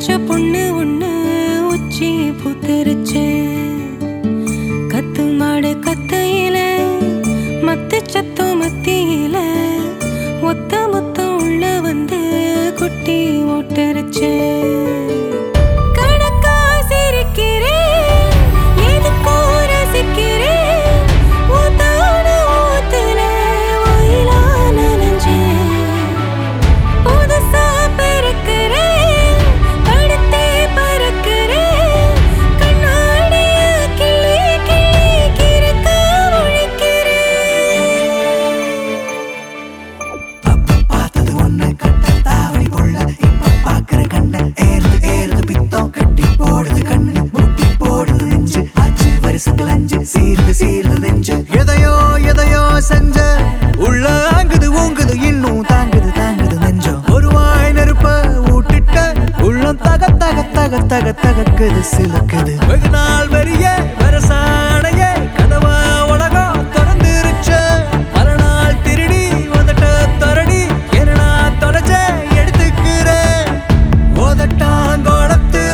வச்ச பொண்ணு ஒண்ணு உச்சி பூத்திருச்சு. கத்து மாடு கத்தையில மத்து சத்தம் மத்தியில ஒத்த மொத்தம் உள்ள வந்து குட்டி ஓட்டரிச்சு. எதையோ எதையோ செஞ்ச உள்ள ஆங்குது ஊங்குது இன்னும் தாங்குது தாங்குது நெஞ்சம். ஒரு வாய் நெருப்ப ஊட்டிட்ட உள்ளம் தக தக தக தக தகக்குது சிலுக்குது. வெகு நாள் வரிய வரசாடைய கதவா உலகம் திறந்துருச்ச. மறுநாள் திருடி உதட்ட தொரடி என்ன தொலைச்ச எடுத்துக்கிறேன். உதட்டாங்கோளத்துல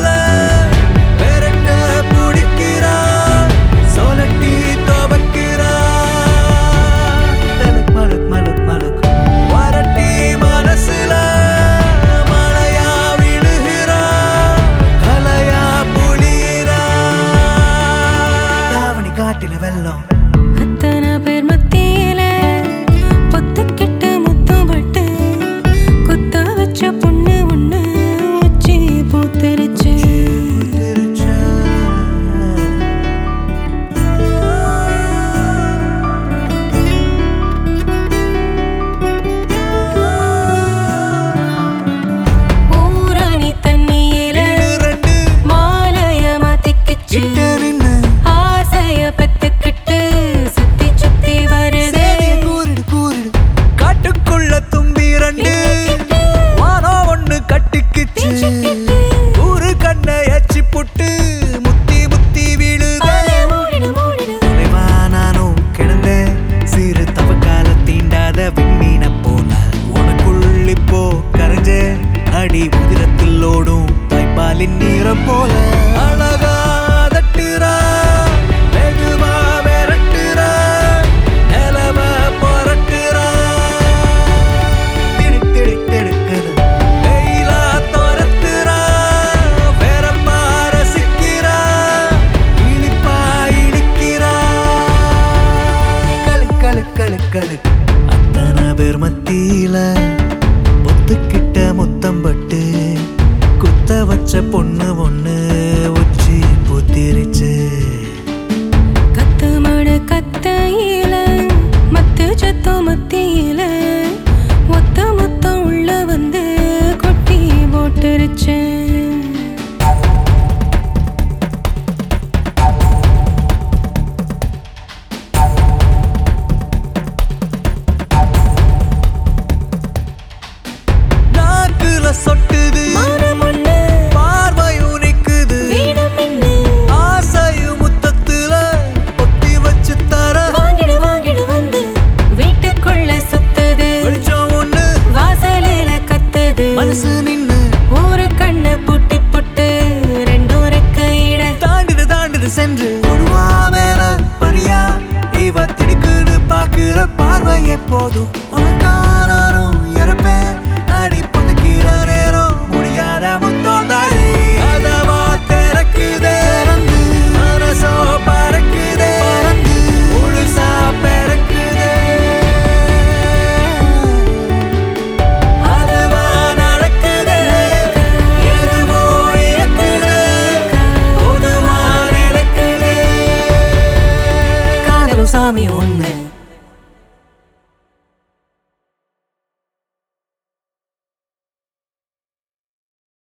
அத்தனை பேர் மத்தியில பொத்துக்கிட்டு முத்தம் பட்டு குத்த வச்ச பொண்ணு ஒண்ணு உச்சி பூத்திருச்சு. ஊரணி தண்ணியில மாலைய மாத்திக்கிச்சு. காட்டுக்குள்ள தும்பி ரெண்டு வானோ ஒண்ணு கட்டிக்கிச்சு. ஊரு கண்ணை எச்சி புட்டு முத்தி முத்தி வீழுதே. நானும் கிடந்தேன் சிறு தவக்கால தீண்டாத விண்மீன போல. உனக்குள்ளிப்போ கரைஞ்ச அடி உதிரத்தில் ஓடும் தாய்ப்பாலின் நீரம் போல. அழகா தட்டுறா வெகுவா விரட்டுறா நிலவ புரட்டுறா. திடுக்கிடுக்குது வெயிலா துரத்துறா வேறப்பா ரசிக்கிறா இனிப்பா இடிக்கிறா. கழு கழு கழு கழு அத்தனை பேர் மத்தியில பொத்துக்கிட்ட முத்தம் பட்டு குத்த வச்ச பொண்ணு ஒண்ணு உச்சி பூத்திருச்சு. கத்து மாடு கத்தையில மத்து சத்தம் மத்தியில ஒத்த மொத்தம் உள்ள வந்து கொட்டி போட்டுருச்சு. நாக்குல சொட்டுது பார்வையும் நிக்குது. ஆசையும் முத்தத்துல பொத்தி வச்சு தர வாங்கிடு வாங்கிடு வந்து வீட்டுக்குள்ள சுத்துது. வெளிச்சம் ஒண்ணு வாசலில கத்துது. மனசு நின்னு ஒரு கண்ணு புட்டி புட்டு ரெண்டும் ரெக்கையிட தாண்டுது தாண்டுது சென்று ஒருவா மேல பரியா இவ திடுக்குன்னு பாக்குற பார்வை எப்போதும் உனக்காரும் இறப்பேன் அடி புதுக்கிற நேரம் முடியாத முத்தோந்தாடி. அதவா திறக்குதே மனசோ பறக்குதே முழுசா பிறக்குதே. அதுவா நடக்குதே எதுவோ இயக்குதே பொதுவா நடக்குதே. காதலும் சாமி ஒண்ணு